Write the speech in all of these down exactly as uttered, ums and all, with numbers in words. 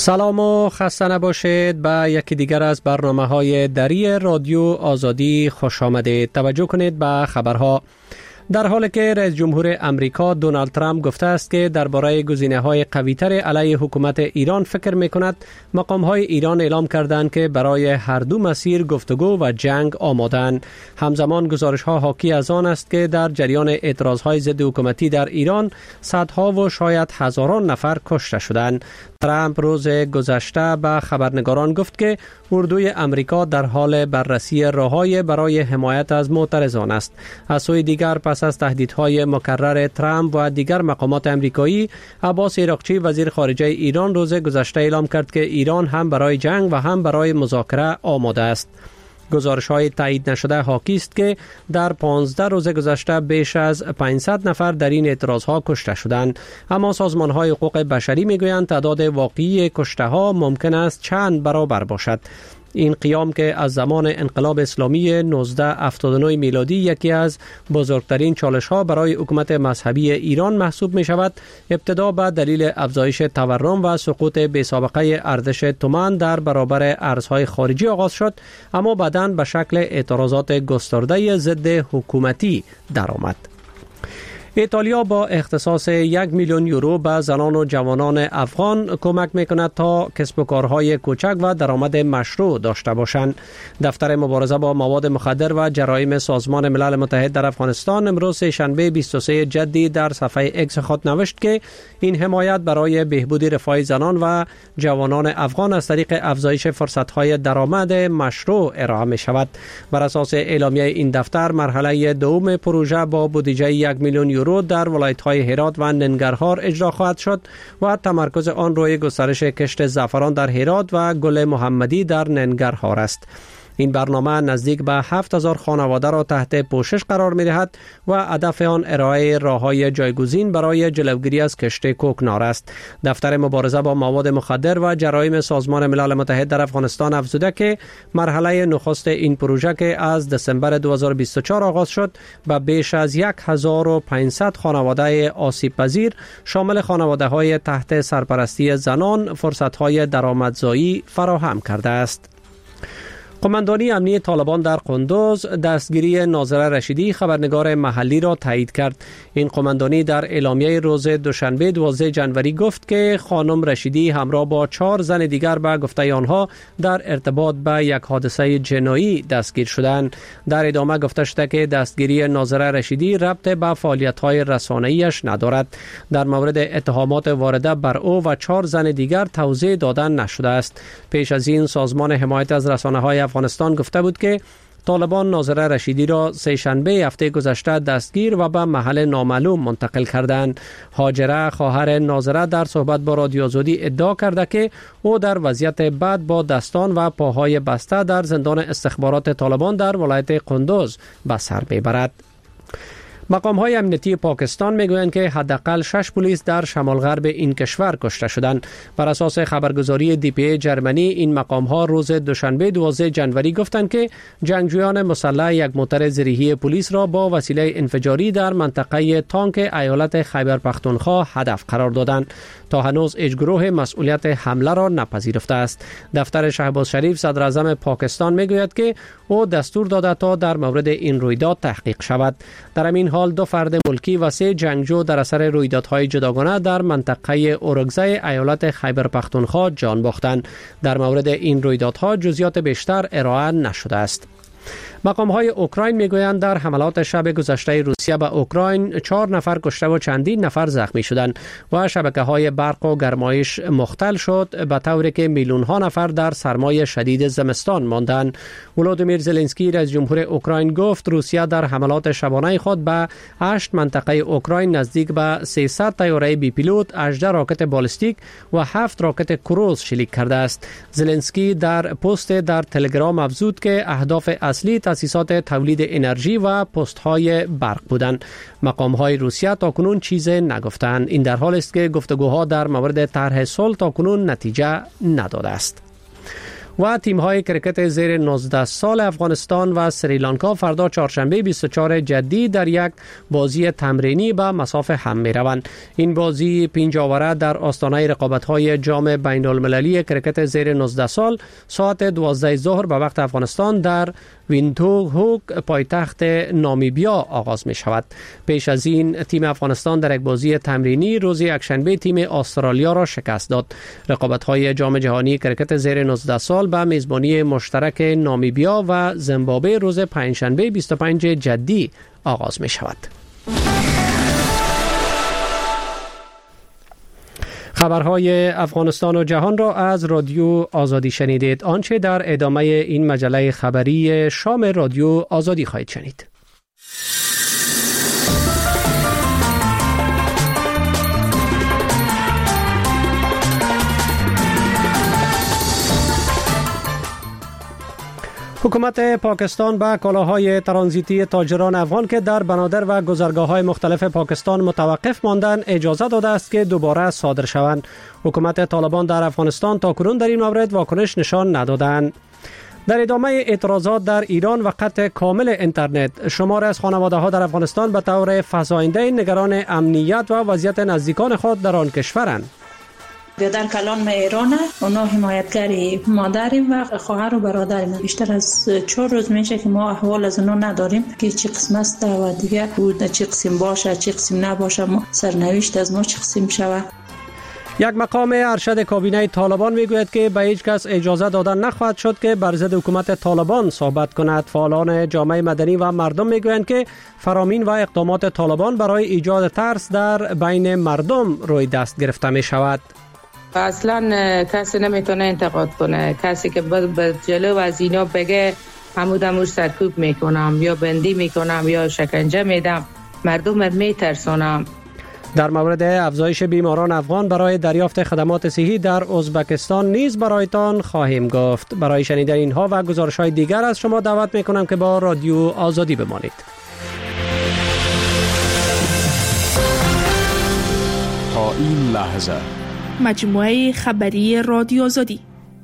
سلام و خسته نباشید. به یکی دیگر از برنامه‌های دری رادیو آزادی خوش آمدید. توجه کنید به خبرها. در حالی که رئیس جمهور امریکا دونالد ترامپ گفته است که درباره گزینه‌های قوی‌تر علیه حکومت ایران فکر می‌کند، مقام‌های ایران اعلام کردند که برای هر دو مسیر گفتگو و جنگ آماده‌اند. همزمان گزارش‌ها حاکی از آن است که در جریان اعتراض‌های ضد حکومتی در ایران صدها و شاید هزاران نفر کشته شدند. ترامپ روز گذشته به خبرنگاران گفت که اردوی امریکا در حال بررسی راه‌های برای حمایت از معترضان است. از سوی دیگر پس از تهدیدهای مکرر ترامپ و دیگر مقامات امریکایی، عباس عراقچی وزیر خارجه ایران روز گذشته اعلام کرد که ایران هم برای جنگ و هم برای مذاکره آماده است. گزارش‌های تایید نشده حاکی است که در پانزده روز گذشته بیش از پانصد نفر در این اعتراض‌ها کشته شدند، اما سازمان‌های حقوق بشری می‌گویند تعداد واقعی کشته‌ها ممکن است چند برابر باشد. این قیام که از زمان انقلاب اسلامی نوزده هفتاد و نه میلادی یکی از بزرگترین چالش‌ها برای حکومت مذهبی ایران محسوب می‌شود، ابتدا به دلیل افزایش تورم و سقوط بی‌سابقه ارزش تومان در برابر ارزهای خارجی آغاز شد، اما بعداً به شکل اعتراضات گسترده ضد حکومتی درآمد. ایتالیا با اختصاص یک میلیون یورو به زنان و جوانان افغان کمک میکند تا کسب و کارهای کوچک و درآمد مشروع داشته باشند. دفتر مبارزه با مواد مخدر و جرایم سازمان ملل متحد در افغانستان امروز شنبه بیست و سوم جدی در صفحه اکس خود نوشت که این حمایت برای بهبود رفاه زنان و جوانان افغان از طریق افزایش فرصت‌های درآمد مشروع ارائه می شود. بر اساس اعلامیه این دفتر، مرحله دوم پروژه با بودجه یک میلیون یورو در ولایت‌های هرات و ننگرهار اجرا خواهد شد و تمرکز آن روی گسترش کشت زعفران در هرات و گل محمدی در ننگرهار است. این برنامه نزدیک به هفت هزار خانواده را تحت پوشش قرار می دهد و هدف آن ارائه راه‌های جایگزین برای جلوگیری از کشت کوکنار است. دفتر مبارزه با مواد مخدر و جرایم سازمان ملل متحد در افغانستان افزوده که مرحله نخست این پروژه که از دسامبر دو هزار و بیست و چهار آغاز شد، به بیش از هزار و پانصد خانواده آسیب پذیر شامل خانواده‌های تحت سرپرستی زنان فرصت‌های درآمدزایی فراهم کرده است. قماندانی امنی طالبان در قندوز دستگیری ناظره رشیدی خبرنگار محلی را تایید کرد. این قماندانی در اعلامیه روز دوشنبه دوازدهم ژانویه گفت که خانم رشیدی همراه با چهار زن دیگر به گفته آنها در ارتباط به یک حادثه جنایی دستگیر شدند. در ادامه گفته شده که دستگیری ناظره رشیدی ربط به فعالیت‌های رسانه‌ایش ندارد. در مورد اتهامات وارده بر او و چهار زن دیگر توضیح دادن نشده است. پیش از این سازمان حمایت از رسانه‌های افغانستان گفته بود که طالبان ناظره رشیدی را سه شنبه هفته گذشته دستگیر و به محل نامعلوم منتقل کردند. هاجره خواهر ناظره در صحبت با رادیو آزادی ادعا کرده که او در وضعیت بد با دستان و پاهای بسته در زندان استخبارات طالبان در ولایت قندوز به سر میبرد. مقام‌های امنیتی پاکستان میگویند که حداقل شش پلیس در شمال غرب این کشور کشته شدند. بر اساس خبرگزاری دی پی ای جرمنی، این مقام‌ها روز دوشنبه دوازدهم ژانویه گفتند که جنگجویان مسلح یک موتر زرهی پلیس را با وسیله انفجاری در منطقه تانک ایالت خیبر پختونخوا هدف قرار دادند. تا هنوز هیچ گروه مسئولیت حمله را نپذیرفته است. دفتر شهباز شریف صدر اعظم پاکستان میگوید که او دستور داده تا در مورد این رویداد تحقیق شود. در همین حال دو فرد ملکی و سه جنگجو در اثر رویدادهای جداگانه در منطقه اورگزای ایالت خیبر پختونخوا جان باختند. در مورد این رویدادها جزئیات بیشتر ارائه نشده است. مقام‌های اوکراین میگویند در حملات شب گذشته روسیه به اوکراین چهار نفر کشته و چندین نفر زخمی شدند و شبکه‌های برق و گرمایش مختل شد، به طوری که میلیون‌ها نفر در سرمای شدید زمستان ماندند. ولودیمیر زلنسکی رئیس جمهور اوکراین گفت روسیه در حملات شبانه خود به هشت منطقه اوکراین نزدیک به سیصد طیاره بی پیلوت، هجده راکت بالستیک و هفت راکت کروز شلیک کرده است. زلنسکی در پست در تلگرام افزود که اهداف اصلی تأسیسات تولید انرژی و پست‌های برق بودند. مقام‌های روسیه تاکنون چیزی نگفتند. این در حالی است که گفتگوها در مورد طرح صلح تاکنون نتیجه نداده است. و تیم‌های کرکت زیر نوزده سال افغانستان و سریلانکا فردا چهارشنبه بیست و چهارم جدی در یک بازی تمرینی به مسافه هم می‌روند. این بازی پنجاوره در آستانه رقابت‌های جام بین‌المللی کرکت زیر نوزده سال ساعت دوازده ظهر به وقت افغانستان در ویندهوک پایتخت نامیبیا آغاز می شود. پیش از این تیم افغانستان در یک بازی تمرینی روز یکشنبه تیم استرالیا را شکست داد. رقابت‌های جام جهانی کرکت زیر نوزده سال به میزبانی مشترک نامیبیا و زیمبابوه روز پنجشنبه بیست و پنجم جدی آغاز می شود. خبرهای افغانستان و جهان را از رادیو آزادی شنیدید. آنچه در ادامه این مجله خبری شام رادیو آزادی خواهید شنید. حکومت پاکستان به کالاهای ترانزیتی تاجران افغان که در بنادر و گذرگاه‌های مختلف پاکستان متوقف ماندن اجازه داده است که دوباره صادر شوند. حکومت طالبان در افغانستان تاکنون در این مورد واکنش نشان ندادند. در ادامه اعتراضات در ایران و قطع کامل اینترنت، شماری از خانواده‌ها در افغانستان به طور فزاینده نگران امنیت و وضعیت نزدیکان خود در آن کشورند. در کلان ایران اونا حمایتگری مادریم و خواهر و برادریم. بیشتر از چهار روز میشه که ما احوال از اونا نداریم که چی قسم است و دیگه بود چی قسم باشه چی قسم نباشه، ما سرنوشت از ما چی قسم شوه. یک مقام ارشد کابینه طالبان میگوید که به هیچ کس اجازه داده نخواهد شد که بر ضد حکومت طالبان صحبت کند. فعالان جامعه مدنی و مردم میگویند که فرامین و اقدامات طالبان برای ایجاد ترس در بین مردم روی دست گرفته می شود. اصلا کسی نمیتونه انتقاد کنه. کسی که به جلو از اینا بگه همودموش سرکوب میکنم یا بندی میکنم یا شکنجه میدم، مردم میترسونم. در مورد افزایش بیماران افغان برای دریافت خدمات صحی در ازبکستان نیز برایتان خواهیم گفت. برای شنیدن اینها و گزارش‌های دیگر از شما دعوت میکنم که با رادیو آزادی بمانید. تا این لحظه مجموعه خبری رادیو آزادی.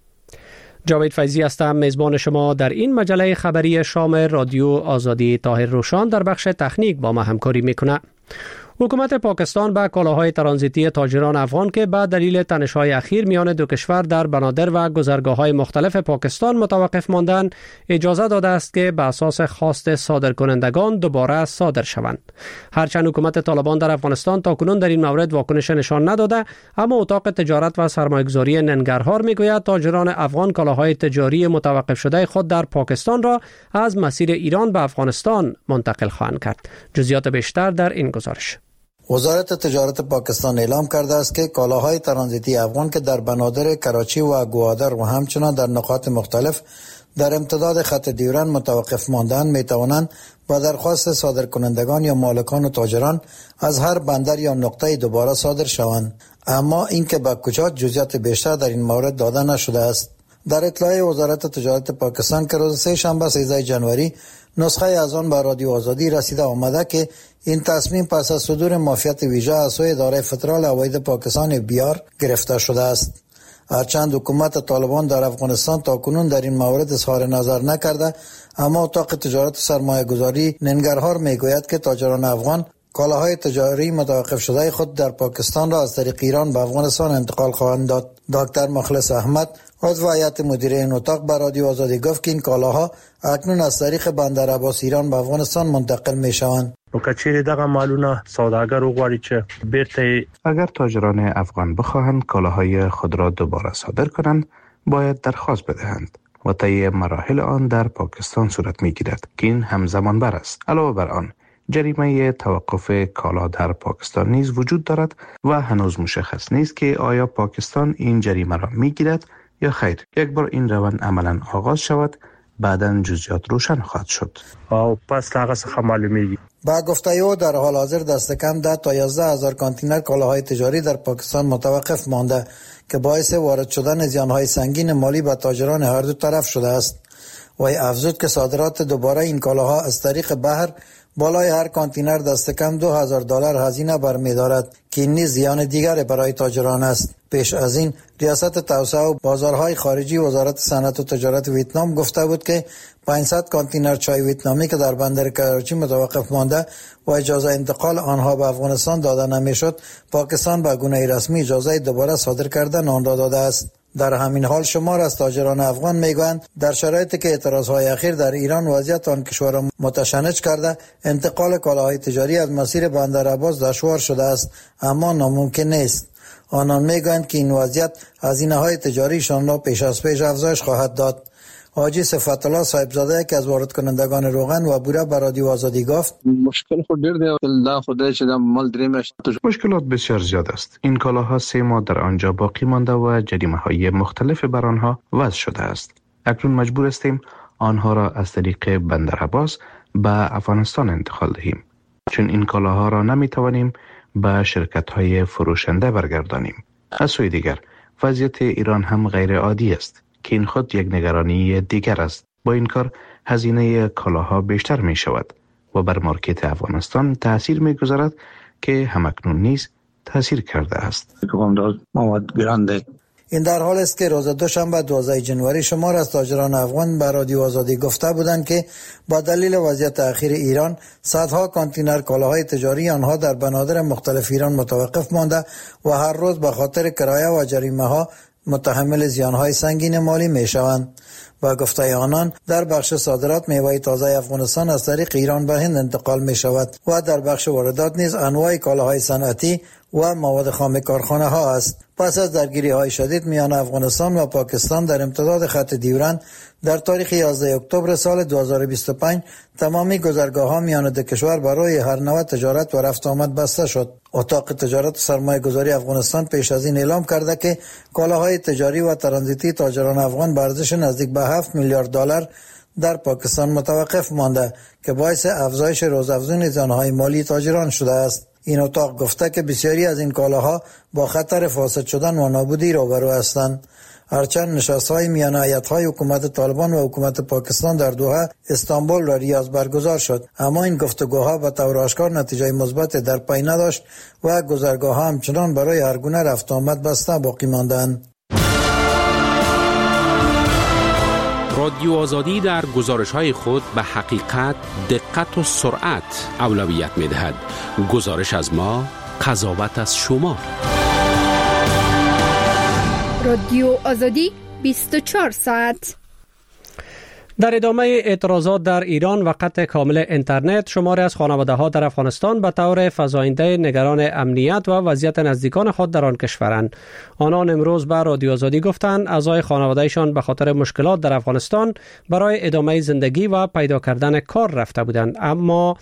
جاوید فیضی هستم، میزبان شما در این مجله خبری شام رادیو آزادی. طاهر روشان در بخش تکنیک با ما همکاری میکنه. حکومت پاکستان به کالاهای ترانزیتی تاجران افغان که به دلیل تنش‌های اخیر میان دو کشور در بنادر و گذرگاه‌های مختلف پاکستان متوقف ماندن اجازه داده است که به اساس خواست صادرکنندگان دوباره صادر شوند. هرچند حکومت طالبان در افغانستان تاکنون در این مورد واکنش نشان نداده، اما اتاق تجارت و سرمایه‌گذاری ننگرهار میگوید تاجران افغان کالاهای تجاری متوقف شده خود در پاکستان را از مسیر ایران به افغانستان منتقل خواهند کرد. جزئیات بیشتر در این گزارش. وزارت تجارت پاکستان اعلام کرده است که کالاهای ترانزیتی افغان که در بنادر کراچی و گوادر و همچنان در نقاط مختلف در امتداد خط دیورن متوقف ماندن می توانند با درخواست صادرکنندگان یا مالکان و تاجران از هر بندر یا نقطه دوباره صادر شوند، اما اینکه به کجا جزئیات بیشتر در این مورد داده نشده است. در اطلاع وزارت تجارت پاکستان که روز سه شنبه سیزده جنوری نسخه از آن به رادیو آزادی رسیده آمده که این تصمیم پس از صدور معافیت ویژه از سوی اداره فدرال هواید پاکستان بیار گرفته شده است. هرچند حکومت طالبان در افغانستان تاکنون در این مورد اظهار نظر نکرده، اما اتاق تجارت و سرمایه گذاری ننگرهار میگوید که تاجران افغان کالاهای تجاری متوقف شده خود در پاکستان را از طریق ایران به افغانستان انتقال خواهند داد. دکتر مخلص احمد عضو هیئت مدیره این اتاق به رادیو آزادی گفت که این کالاها اکنون از طریق بندر عباس ایران به افغانستان منتقل می شوند. نو کچیر دغه مالونه سوداګر وغواړي چې بیرته اگر تاجران افغان بخواهند کالاهای خود را دوباره صادر کنند باید درخواست بدهند و طی مراحل آن در پاکستان صورت میگیرد که این همزمان بر است. علاوه بر آن جریمه توقف کالا در پاکستان نیز وجود دارد و هنوز مشخص نیست که آیا پاکستان این جریمه را میگیرد یا خیر. یک بار این روند عملا آغاز شود بعداً جزئیات روشن خواهد شد. او پس هغه څخه معلومیږي. با گفته او در حال حاضر دست کم ده تا یازده هزار کانتینر کالاهای تجاری در پاکستان متوقف مانده که باعث وارد شدن زیانهای سنگین مالی به تاجران هر دو طرف شده است. و افزود که صادرات دوباره این کالاها از طریق بحر بالای هر کانتینر دست کم دو هزار دلار هزینه برمی‌دارد که این نیز زیان دیگر برای تاجران است. پیش از این ریاست توسعه و بازارهای خارجی وزارت صنعت و تجارت ویتنام گفته بود که پانصد کانتینر چای ویتنامی که در بندر کراچی متوقف مانده و اجازه انتقال آنها به افغانستان داده نمیشد، پاکستان به گونه رسمی اجازه دوباره صادر کردن آن را داده است. در همین حال شمار از تاجران افغان میگویند در شرایطی که اعتراضهای اخیر در ایران وضعیت آن کشور را متشنج کرده، انتقال کالاهای تجاری از مسیر بندر عباس دشوار شده است، اما ناممکن نیست. آنان میگویند که این وضعیت هزینه‌های تجاریشان را پیش از پیش افزایش خواهد داد. حاجی صفت الله صاحبزاده که از وارد کنندگان روغن و بوره به رادیو آزادی گفت مشکل خود دیر دی دا خدای چې د مال دریمش مشکلات بسیار زیاد است. این کالاها سه ماه در آنجا باقی مانده و جریمه‌های مختلف بر آنها وضع شده است. اکنون مجبور هستیم آنها را از طریق بندر عباس به افغانستان انتقال دهیم، چون این کالاها را نمیتوانیم به شرکت‌های فروشنده برگردانیم. از سوی دیگر وضعیت ایران هم غیر عادی است که این خود یک نگرانی دیگر است. با این کار هزینه کالاها بیشتر می شود و بر مارکت افغانستان تأثیر می گذارد که همکنون نیز تأثیر کرده است. این در حال است که روز دوشنبه دوازده ژانویه شمار از تاجران افغان به رادیو آزادی گفته بودند که با دلیل وضعیت اخیر ایران صدها کانتینر کالاهای تجاری آنها در بنادر مختلف ایران متوقف مانده و هر روز به خاطر کرایه و جریمه ها متحمل زیانهای سنگین مالی می شوند. با گفته آنان در بخش صادرات میوه تازه افغانستان از طریق ایران به هند انتقال می شود و در بخش واردات نیز انواع کالاهای صنعتی و مواد خام کارخانه ها است. پس از درگیری های شدید میان افغانستان و پاکستان در امتداد خط دیورند در تاریخ یازده اکتبر سال دو هزار و بیست و پنج تمامی گذرگاه ها میان دو کشور برای هر نوع تجارت و رفت آمد بسته شد. اتاق تجارت و سرمایه گذاری افغانستان پیش از این اعلام کرده که کالاهای تجاری و ترانزیتی تاجران افغان به ارزش نزدیک به هفت میلیارد دلار در پاکستان متوقف مانده که باعث افزایش روزافزون زیانهای مالی تاجران شده است. این اتاق گفته که بسیاری از این کالاها با خطر فاسد شدن و نابودی روبرو هستند. هرچند نشست‌های میان هیئت‌های حکومت طالبان و حکومت پاکستان در دوحه، استانبول و ریاض برگزار شد، اما این گفتگوها به طور آشکار نتیجه مثبت در پی نداشت و گذرگاه‌ها همچنان برای هر گونه رفت آمد بسته باقی ماندند. رادیو آزادی در گزارش‌های خود به حقیقت، دقت و سرعت اولویت می‌دهد. گزارش از ما، قضاوت از شما. رادیو آزادی بیست و چهار ساعت. در ادامه اعتراضات در ایران و قطع کامل اینترنت، شماری از خانواده‌ها در افغانستان به طور فزاینده نگران امنیت و وضعیت نزدیکان خود در آن کشورند. آنان امروز به رادیو آزادی گفتند اعضای خانواده‌شان به خاطر مشکلات در افغانستان برای ادامه زندگی و پیدا کردن کار رفته بودند، اما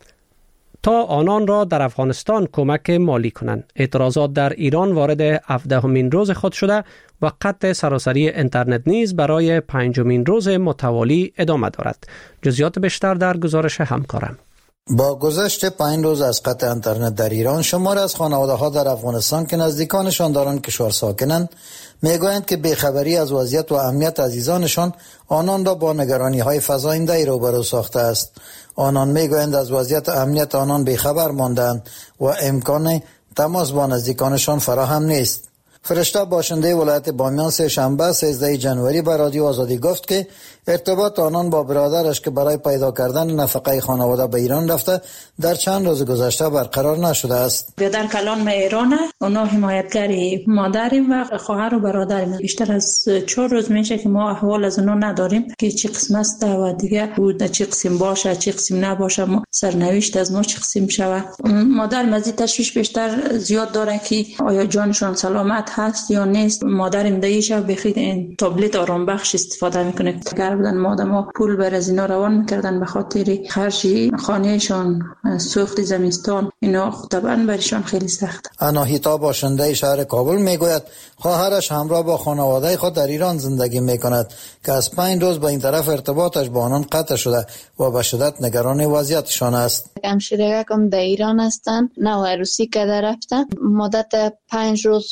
تا آنان را در افغانستان کمک مالی کنند. اعتراضات در ایران وارد هفدهمین روز خود شده و قطع سراسری اینترنت نیز برای پنجمین روز متوالی ادامه دارد. جزئیات بیشتر در گزارش همکارم. با گذشت پنج روز از قطع اینترنت در ایران، شمار از خانواده‌ها در افغانستان که نزدیکانشان در آن کشور ساکنند میگویند که بیخبری از وضعیت و امنیت عزیزانشان آنان را با نگرانی‌های فزاینده روبرو ساخته است. آنان میگویند از وضعیت امنیت آنان بیخبر ماندند و امکان تماس با نزدیکانشان فراهم نیست. فرشته باشنده ولایت بامیان سه شنبه سیزده ژانویه به رادیو آزادی گفت که ارتباط آنان با برادرش که برای پیدا کردن نفقه خانواده به ایران رفته در چند روز گذشته برقرار نشده است. در کلان ایران اونا حمایتگری مادریم و خواهر و برادریم. بیشتر از چهار روز میشه که ما احوال از اونا نداریم که چی قسم است و دیگه بود چی قسم باشه چی قسم نباشه، ما سرنوشت از ما چی قسم شود. مادر مزید تشویش بیشتر زیاد داره که آیا جانشون سلامت هست یا نیست. مادرم دیشه بخید این تابلت آرام بخش استفاده میکنه. اگر بودن مادرها پول بر از اینا روان میکردن به خاطر خرج خانهشان، سوخت زمستان، اینا طبعا برشان خیلی سخت. اناهیتا باشنده شهر کابل میگوید خواهرش همراه با خانواده خود در ایران زندگی میکند که از پنج روز به این طرف ارتباطش با آنان قطع شده و به شدت نگران وضعیتشان است. همشیرگکم در ایران هستن، نه عروسی که در رفتن، مدت پنج روز که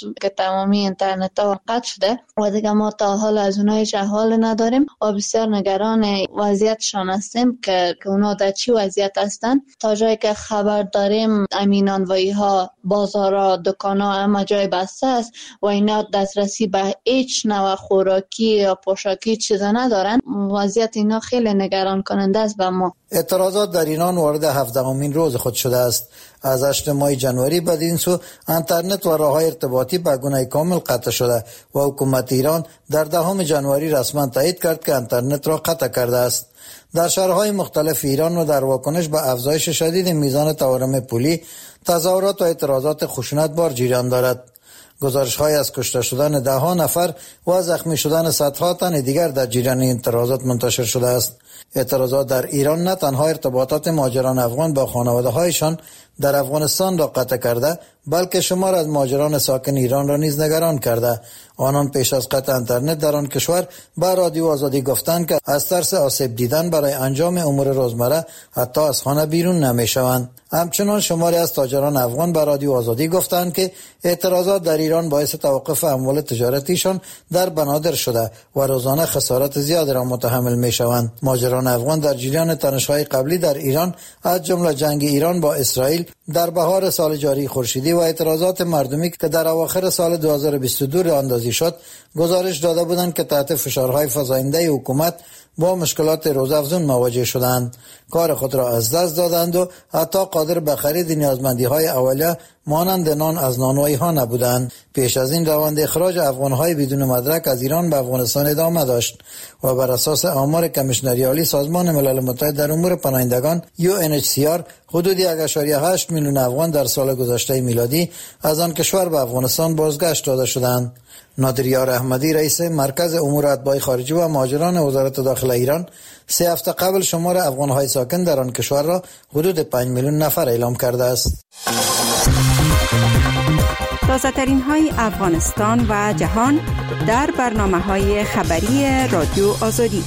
تمامی اینترنت ها قطع شده و دیگه ما تا حال از اونها هیچ احوال نداریم و بسیار نگران وضعیتشان هستیم که که اونا در چی وضعیت هستن. تا جایی که خبر داریم امینانوایی ها، بازارها، دکان‌ها همه جای بسته است و اینا دسترسی به هیچ نوع خوراکی یا پوشاکی چیز ندارن. وضعیت اینا خیلی نگران کننده است به ما. اعتراضات در ایران وارد هفدهمین روز خود شده است. از هشتم ماه جنوری بدین سو اینترنت و راه‌های ارتباطی به گونه کامل قطع شده و حکومت ایران در دهم جنوری رسما تایید کرد که اینترنت را قطع کرده است. در شهرهای مختلف ایران و در واکنش به افزایش شدید میزان تورم پولی، تظاهرات و اعتراضات خشونتبار جریان دارد. گزارش‌های از کشته شدن ده ها نفر و زخمی شدن صدها تن دیگر در جریان اعتراضات منتشر شده است. اعتراضات در ایران نه تنها ارتباطات مهاجران افغان با خانواده‌هایشان در افغانستان را قطع کرده، بلکه شمار از مهاجران ساکن ایران را نیز نگران کرده. آنان پیش از قطع اینترنت در آن کشور به رادیو آزادی گفتند که از ترس آسیب دیدن برای انجام امور روزمره حتی از خانه بیرون نمی‌شوند. همچنان شماری از تاجران افغان به رادیو آزادی گفتند که اعتراضات در ایران باعث توقف اموال تجارتیشان در بنادر شده و روزانه خسارت زیادی را متحمل می‌شوند. مهاجران افغان در جریان تنش‌های قبلی در ایران از جمله جنگ ایران با اسرائیل در بهار سال جاری خورشیدی و اعتراضات مردمی که در اواخر سال دو هزار و بیست و دو راه اندازی شد، گزارش داده بودند که تحت فشارهای فزاینده حکومت با مشکلات روزافزون مواجه شدند، کار خود را از دست دادند و حتی قادر به خرید نیازمندی‌های اولیه مانند نان از نانوایی‌ها نبودند. پیش از این روند اخراج افغان‌های بدون مدرک از ایران به افغانستان ادامه داشت و بر اساس آمار کمیشنری عالی سازمان ملل متحد در امور پناهندگان یو ان اچ سی آر حدود یک ممیز هشت میلیون افغان در سال گذشته میلادی از آن کشور به افغانستان بازگشت داده شدند. نادریار احمدی رئیس مرکز امور اتباع خارجی و مهاجران وزارت داخله ایران سه هفته قبل شمار افغان‌های ساکن در آن کشور را حدود پنج میلیون نفر اعلام کرده است. تازه‌ترین های افغانستان و جهان در برنامه‌های خبری رادیو آزادی.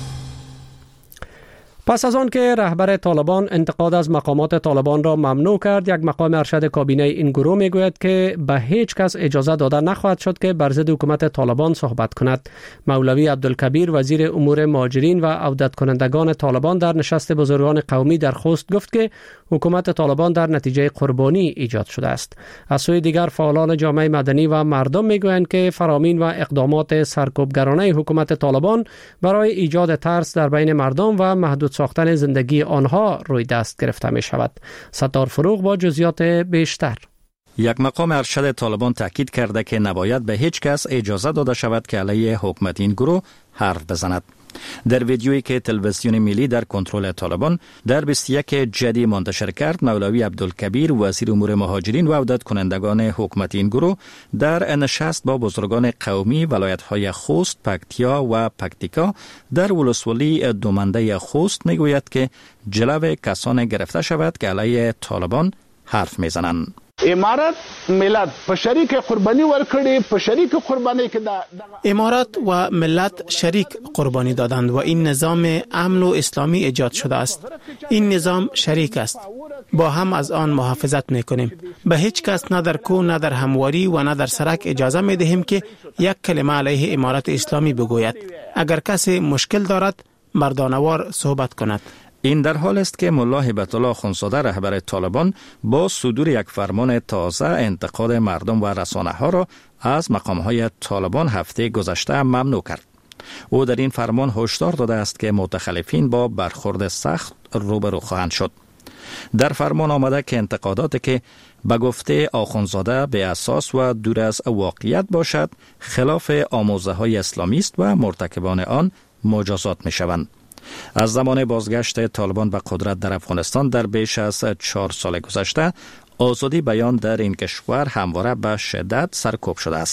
پس از آن که رهبر طالبان انتقاد از مقامات طالبان را ممنوع کرد، یک مقام ارشد کابینه این گروه میگوید که به هیچ کس اجازه داده نخواهد شد که بر ضد حکومت طالبان صحبت کند. مولوی عبدالکبیر وزیر امور مهاجرین و عودت کنندگان طالبان در نشست بزرگان قومی در خوست گفت که حکومت طالبان در نتیجه قربانی ایجاد شده است. از سوی دیگر فعالان جامعه مدنی و مردم میگویند که فرامین و اقدامات سرکوبگرانه حکومت طالبان برای ایجاد ترس در بین مردم و محدود ساختن زندگی آنها روی دست گرفته می شود. ستار فروغ با جزئیات بیشتر. یک مقام ارشد طالبان تاکید کرده که نباید به هیچ کس اجازه داده شود که علیه حکومت این گروه حرف بزند. در ویدیویی که تلویزیون ملی در کنترل طالبان در بیست و یک جدی منتشر کرد، مولوی عبدالکبیر وزیر امور مهاجرین و عودت کنندگان حکومت این گروه در نشست با بزرگان قومی ولایت‌های خوست، پکتیا و پکتیکا در ولسوالی دومنده خوست میگوید که جلو کسان گرفته شود که علیه طالبان حرف میزنند. امارات ملت په شریک قربانی ورکړي په شریک قربانی کې دا امارات و ملت شریک قربانی دادند و این نظام امن و اسلامی ایجاد شده است. این نظام شریک است، با هم از آن محافظت میکنیم. به هیچ کس نه در کو نه در همواری و نه در سرک اجازه میدهیم که یک کلمه علیه امارات اسلامی بگوید. اگر کسی مشکل دارد مردانوار صحبت کند. این در حال است که ملا هیبت الله اخوندزاده رهبر طالبان با صدور یک فرمان تازه انتقاد مردم و رسانه ها را از مقام های طالبان هفته گذشته ممنوع کرد. او در این فرمان هشدار داده است که متخلفین با برخورد سخت روبرو خواهند شد. در فرمان آمده که انتقاداتی که به گفته آخوندزاده به اساس و دور از واقعیت باشد خلاف آموزه های اسلامی است و مرتکبان آن مجازات می شوند. از زمان بازگشت طالبان به قدرت در افغانستان در بیش از چهار سال گذشته، آزادی بیان در این کشور همواره به شدت سرکوب شده است.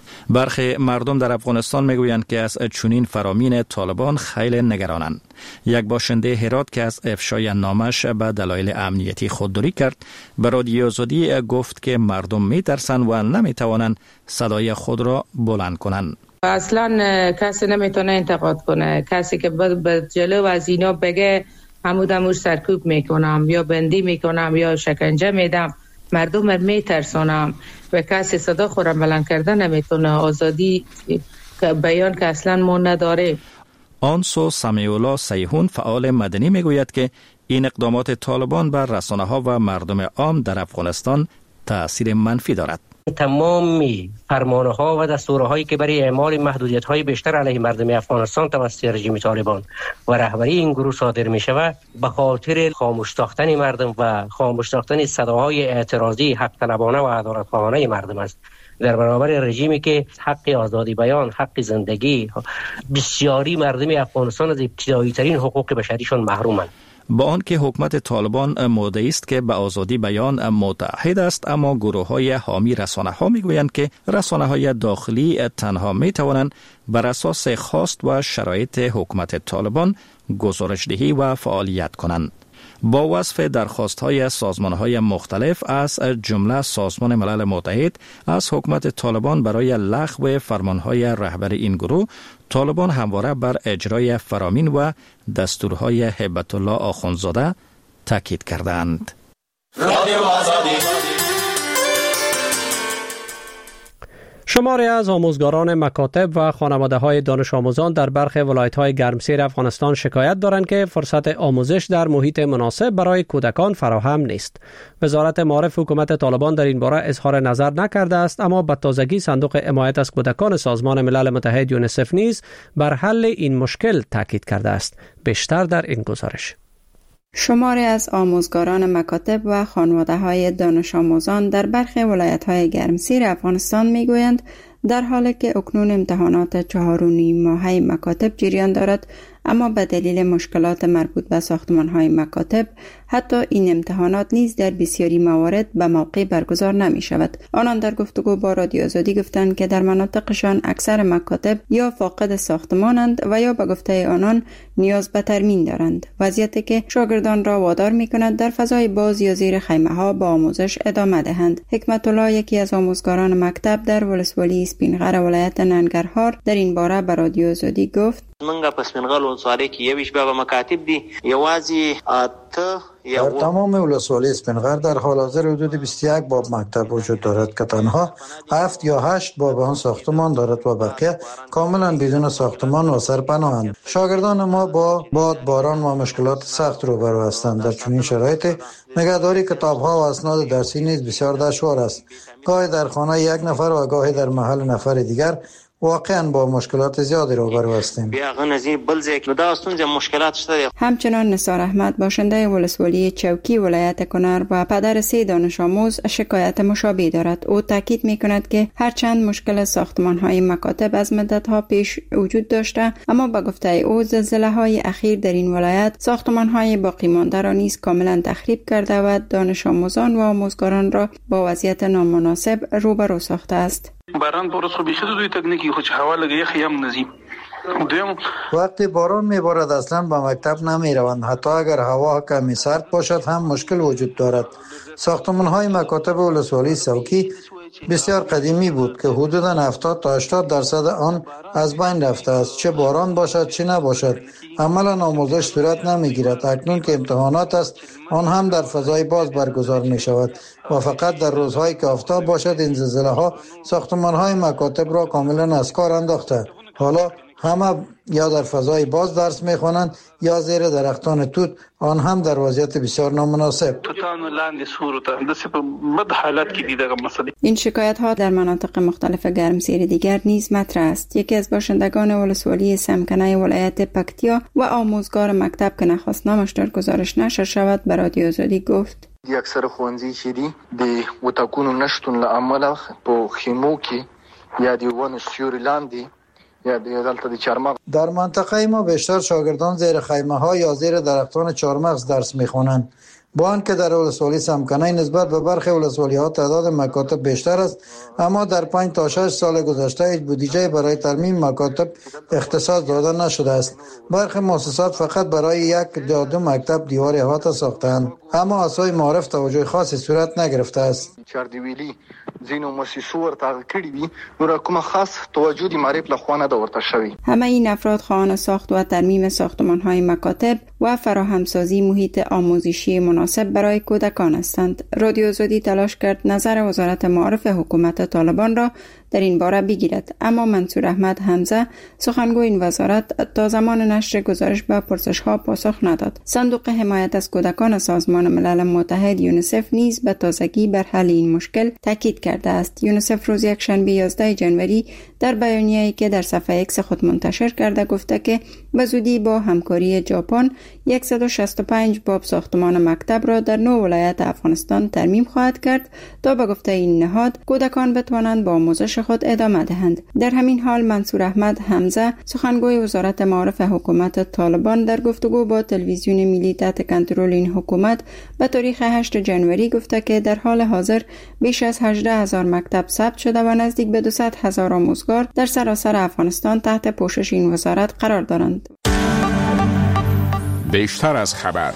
برخی مردم در افغانستان میگویند که از چنین فرامین طالبان خیلی نگرانند. یک باشنده هرات که از افشای نامش به دلایل امنیتی خودداری کرد، به رادیو آزادی گفت که مردم میترسند و نمیتوانند صدای خود را بلند کنند. اصلا کسی نمیتونه انتقاد کنه. کسی که به جلو از اینا بگه همودموش سرکوب میکنم یا بندی میکنم یا شکنجه میدم، مردم را میترسانم و کسی صدا خورم بلند کرده نمیتونه. آزادی بیان که اصلا ما نداره. آنسو سمیولا سیهون فعال مدنی میگوید که این اقدامات طالبان بر رسانه‌ها و مردم عام در افغانستان تأثیر منفی دارد. تمام فرمانها و دستورهایی که برای اعمال محدودیت‌های بیشتر علیه مردم افغانستان توسط رژیم طالبان و رهبری این گروه صادر می‌شود به خاطر خاموش ساختن مردم و خاموش ساختن صداهای اعتراضی حق طلبانه و عدالت‌خواهانه مردم است در برابر رژیمی که حق آزادی بیان، حق زندگی، بسیاری مردم افغانستان از ابتدایی ترین حقوق بشریشان محرومند. با آنکه حکومت طالبان مدعی است که به آزادی بیان متعهد است، اما گروه‌های حامی رسانه‌ها میگویند که رسانه‌های داخلی تنها میتوانند بر اساس خواست و شرایط حکومت طالبان گزارش‌دهی و فعالیت کنند. با وصف درخواست‌های سازمان‌های مختلف از جمله سازمان ملل متحد از حکومت طالبان برای لغو فرمان‌های رهبر این گروه، طالبان همواره بر اجرای فرامین و دستورهای هیبت الله آخوندزاده تاکید کردند. شماری از آموزگاران مکاتب و خانواده های دانش آموزان در برخی ولایت های گرمسیر افغانستان شکایت دارند که فرصت آموزش در محیط مناسب برای کودکان فراهم نیست. وزارت معارف حکومت طالبان در این باره اظهار نظر نکرده است، اما به تازگی صندوق حمایت از کودکان سازمان ملل متحد یونیسف نیز بر حل این مشکل تاکید کرده است. بیشتر در این گزارش. شماری از آموزگاران مکاتب و خانواده‌های دانش آموزان در برخی ولایت‌های گرمسیر افغانستان می‌گویند در حالی که اکنون امتحانات چهار و نیم ماهه مکاتب جریان دارد، اما به دلیل مشکلات مربوط به ساختمان‌های مکاتب حتی این امتحانات نیز در بسیاری موارد به موقع برگزار نمی شود. آنان در گفتگو با رادیو آزادی گفتند که در مناطقشان اکثر مکاتب یا فاقد ساختمانند و یا به گفته آنان نیاز به ترمیم دارند، وضعیتی که شاگردان را وادار می کند در فضای باز یا زیر خیمه ها با آموزش ادامه دهند. حکمت الله، یکی از آموزگاران مکتب در ولسوالی سپینغر ولایت ننګرهار، در این باره به رادیو آزادی گفت: منګه په سپینغر ولسوالۍ کې یویش به مکاتب دي، یوازې اته در تمام ولسوالی سپینغر در حال حاضر حدود بیست و یک باب مکتب وجود دارد که تنها هفت یا هشت باب آن ساختمان دارد و بقیه کاملا بدون ساختمان و سرپناهند. شاگردان ما با باد، باران و مشکلات سخت روبرو هستند. در چنین شرایط نگهداری کتاب‌ها و اسناد درسی نیز بسیار دشوار است. گاهی در خانه یک نفر و گاهی در محل نفر دیگر واقعا با مشکلات زیادی روبرو هستیم. همچنان نثار احمد، باشنده ولسوالی چوکی ولایت کنر و پدر سه دانش آموز، شکایت مشابه دارد. او تاکید می‌کند که هرچند مشکل ساختمان‌های مکاتب از مدت‌ها پیش وجود داشته، اما به گفته او زلزله‌های اخیر در این ولایت ساختمان‌های باقی مانده را نیز کاملا تخریب کرده و دانش آموزان و آموزگاران را با وضعیت نامناسب روبرو ساخته است. باران پورس خو بیخی دوی تکنیکی خو چه هوا لگه یخی هم نزیم. وقتی باران میبارد اصلا به مکتب نمی روند. حتی اگر هوا کمی سرد باشد هم مشکل وجود دارد. ساختمان های مکاتب ولسوالی سوکی بسیار قدیمی بود که حدوداً هفتاد تا هشتاد درصد آن از بین رفته است. چه باران باشد چه نباشد عملا آموزش صورت نمی گیرد. اکنون که امتحانات است آن هم در فضای باز برگزار می شود و فقط در روزهایی که آفتاب باشد. این زلزله ها ساختمان های مکاتب را کاملا از کار انداخته. حالا همه یا در فضای باز درس میخوانند یا زیر درختان توت، آن هم در وضعیت بسیار نامناسب. این شکایت ها در مناطق مختلف گرمسیر دیگر نیز مطرح است. یکی از باشندگان ولسوالی سمکنه ولایت پکتیا و آموزگار مکتب که نخواست نامش در گزارش نشر شود به رادیو آزادی گفت: دی اکثر خوانځي چې دي د وټاکونو نشتون له امله په خیمو کې یا د ونو سیوري لاندې در منطقه ما بیشتر شاگردان زیر خیمه ها یا زیر درختان چهارمغز درس میخوانند. با آنکه در ولسوالی سمکنه نسبت به برخی ولسوالی ها تعداد مکاتب بیشتر است، اما در پنج تا شش سال گذشته هیچ بودجه برای ترمیم مکاتب اختصاص داده نشده است. برخی مؤسسات فقط برای یک یا دو مکتب دیوار احاطه ساختند، اما اسای معارف توجه خاصی صورت نگرفته است. چاردیویلی زینو مؤسسو ورته کړی وي نو را کومه خاص توجه دی معرف له خوانه د ورته شوی. همه این افراد خواهان ساخت و ترمیم ساختمان‌های مکاتب و فراهمسازی محیط آموزشی مناسب برای کودکان هستند. رادیو آزادی تلاش کرد نظر وزارت معارف حکومت طالبان را در این باره بگیرد، اما منصور احمد حمزه سخنگوی این وزارت تا زمان نشر گزارش به پرسش‌ها پاسخ نداد. صندوق حمایت از کودکان سازمان ملل متحد یونیسف نیز به تازگی بر حل این مشکل تاکید کرده است. یونیسف روز یکشنبه یازده جنوری در بیانیه‌ای که در صفحه ایکس خود منتشر کرده گفته که به زودی با همکاری ژاپن صد و شصت و پنج باب ساختمان مکتب را در نه ولایت افغانستان ترمیم خواهد کرد تا به گفته این نهاد کودکان بتوانند با آموزش خود ادامه دهند. در همین حال منصور احمد حمزه سخنگوی وزارت معارف حکومت طالبان در گفتگو با تلویزیون ملی تحت کنترل این حکومت به تاریخ هشت جنوری گفته که در حال حاضر بیش از هجده هزار مکتب ثبت شده و نزدیک به دویست هزار آموزگار در سراسر افغانستان تحت پوشش این وزارت قرار دارند. بیشتر از خبر.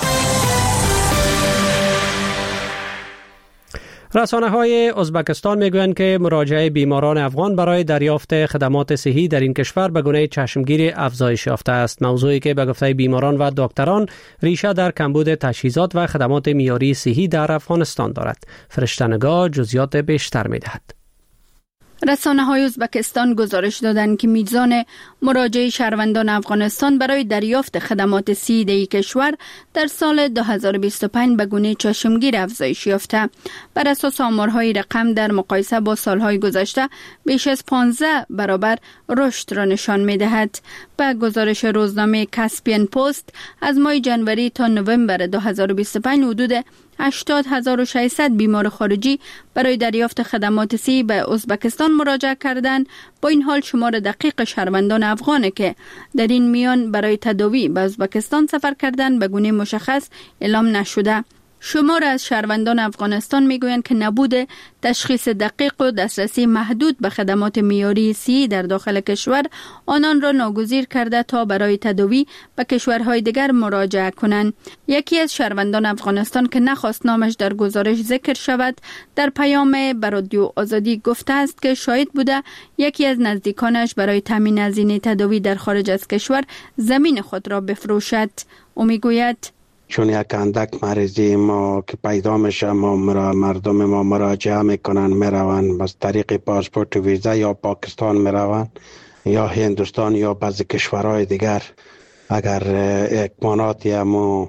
رسانه های ازبکستان میگویند که مراجعه بیماران افغان برای دریافت خدمات صحی در این کشور به گونه چشمگیر افزایش یافته است. موضوعی که به گفته بیماران و دکتران ریشه در کمبود تجهیزات و خدمات معیاری صحی در افغانستان دارد. فرشته‌نگار جزئیات بیشتر می‌دهد. رسانه های ازبکستان گزارش دادند که میزان مراجعه شهروندان افغانستان برای دریافت خدمات صحی در کشور در سال دو هزار و بیست و پنج به گونه چشمگیر افزایش یافته. بر اساس آمارهای رقم در مقایسه با سالهای گذشته بیش از پانزده برابر رشد را نشان می‌دهد. به گزارش روزنامه کاسپین پست از ماه جنوری تا نوامبر دو هزار و بیست و پنج حدود هشتاد هزار و ششصد بیمار خارجی برای دریافت خدمات صحی به ازبکستان مراجعه کردند. با این حال شمار دقیق شهروندان افغان که در این میان برای تداوی به ازبکستان سفر کردند به گونه مشخص اعلام نشده. شمار از شهروندان افغانستان میگویند که نبود تشخیص دقیق و دسترسی محدود به خدمات معیاری صحی در داخل کشور آنان را ناگزیر کرده تا برای تداوی به کشورهای دیگر مراجعه کنند. یکی از شهروندان افغانستان که نخواست نامش در گزارش ذکر شود در پیام به رادیو آزادی گفته است که شاهد بوده یکی از نزدیکانش برای تامین هزینه تداوی در خارج از کشور زمین خود را بفروشد. او میگوید چون یک اندک مریضی ما که پیدا میشه ما مرا مردم ما مراجعه میکنن میرون بس طریق پاسپورت و ویزا یا پاکستان میرون یا هندوستان یا بعضی کشورهای دیگر. اگر اکمانات یا مو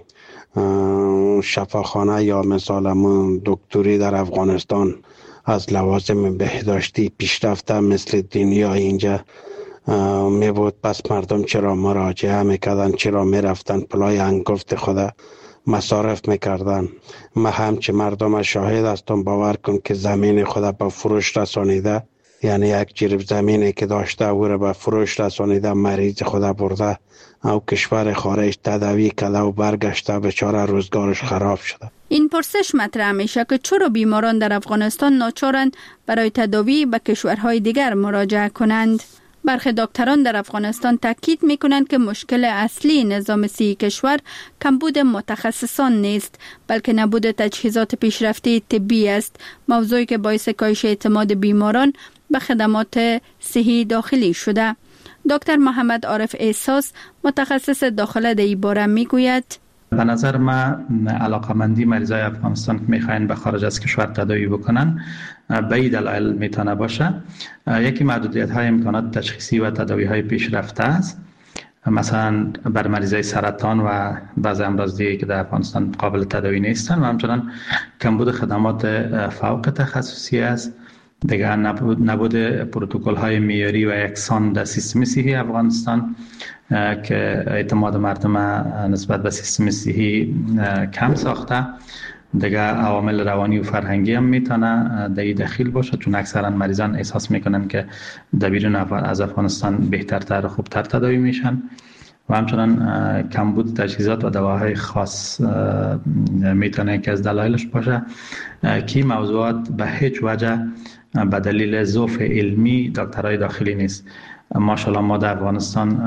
شفاخانه یا مثلا مو دکتری در افغانستان از لوازم بهداشتی پیشرفته مثل دنیا اینجا می بود پس مردم چرا مراجعه میکردن، چرا میرفتن پلای انگفت خدا مصارف میکردن. ما همچه مردم شاهد هستم باور کن که زمین خدا به فروش رسانیده، یعنی یک جریب زمینی که داشته او را به فروش رسانیده مریض خدا برده او کشور خارج تداوی کرده و برگشته بیچاره روزگارش خراب شده. این پرسش مطرح میشه که چرا بیماران در افغانستان ناچارند برای تداوی به کشورهای دیگر مراجعه کنند. برخی دکتران در افغانستان تاکید میکنند که مشکل اصلی نظام صحی کشور کمبود متخصصان نیست بلکه نبود تجهیزات پیشرفته طبی است، موضوعی که باعث کاهش اعتماد بیماران به خدمات صحی داخلی شده. دکتر محمد عارف احساس متخصص داخله در این باره میگوید به نظر من علاقمندی مریضای افغانستان که میخواین به خارج از کشور تداوی بکنن به این دلایل میتونه باشه. یکی محدودیت های امکانات تشخیصی و تداوی های پیشرفته است، مثلا بر مریضای سرطان و بعضی امراض دیگه که در افغانستان قابل تداوی نیستن و همچنان کمبود خدمات فوق تخصصی است. دیگه نبود, نبود پروتکل های معیاری و یکسان در سیستم صحی افغانستان که اعتماد مردم نسبت به سیستم صحی کم ساخته. دیگه عوامل روانی و فرهنگی هم میتونه در این دخیل باشه، چون اکثرا مریضان احساس میکنن که در بیرون از افغانستان بهترتر و خوبتر تداوی میشن و همچنان کمبود تجهیزات و دواهای خاص میتونه که از دلایلش باشه که موضوعات به هیچ وجه به دلیل ضعف علمی دکترای داخلی نیست. ماشاءالله ما در افغانستان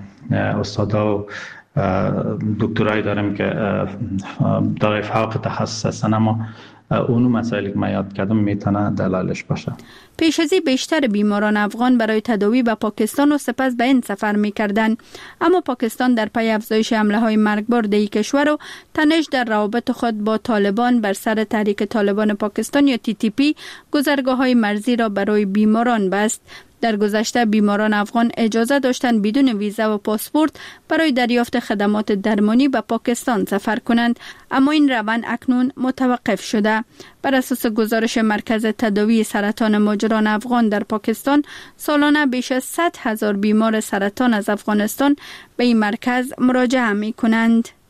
استادا و دکترای داریم که دارای فوق تخصص هستن، اما اونو مسائلی که من یاد کردم میتونه دلایلش باشه. پیش از این بیشتر بیماران افغان برای تداوی به پاکستان و سپس به این سفر میکردند، اما پاکستان در پی افزایش حمله های مرگبار در کشور و تنش در روابط خود با طالبان بر سر تحریک طالبان پاکستان یا تی تی پی گذرگاه های مرزی را برای بیماران بست. در گذشته بیماران افغان اجازه داشتند بدون ویزا و پاسپورت برای دریافت خدمات درمانی به پاکستان سفر کنند، اما این روند اکنون متوقف شده. بر اساس گزارش مرکز تداوی سرطان مهاجران افغان در پاکستان، سالانه بیش از صد هزار بیمار سرطان از افغانستان به این مرکز مراجعه می کنند.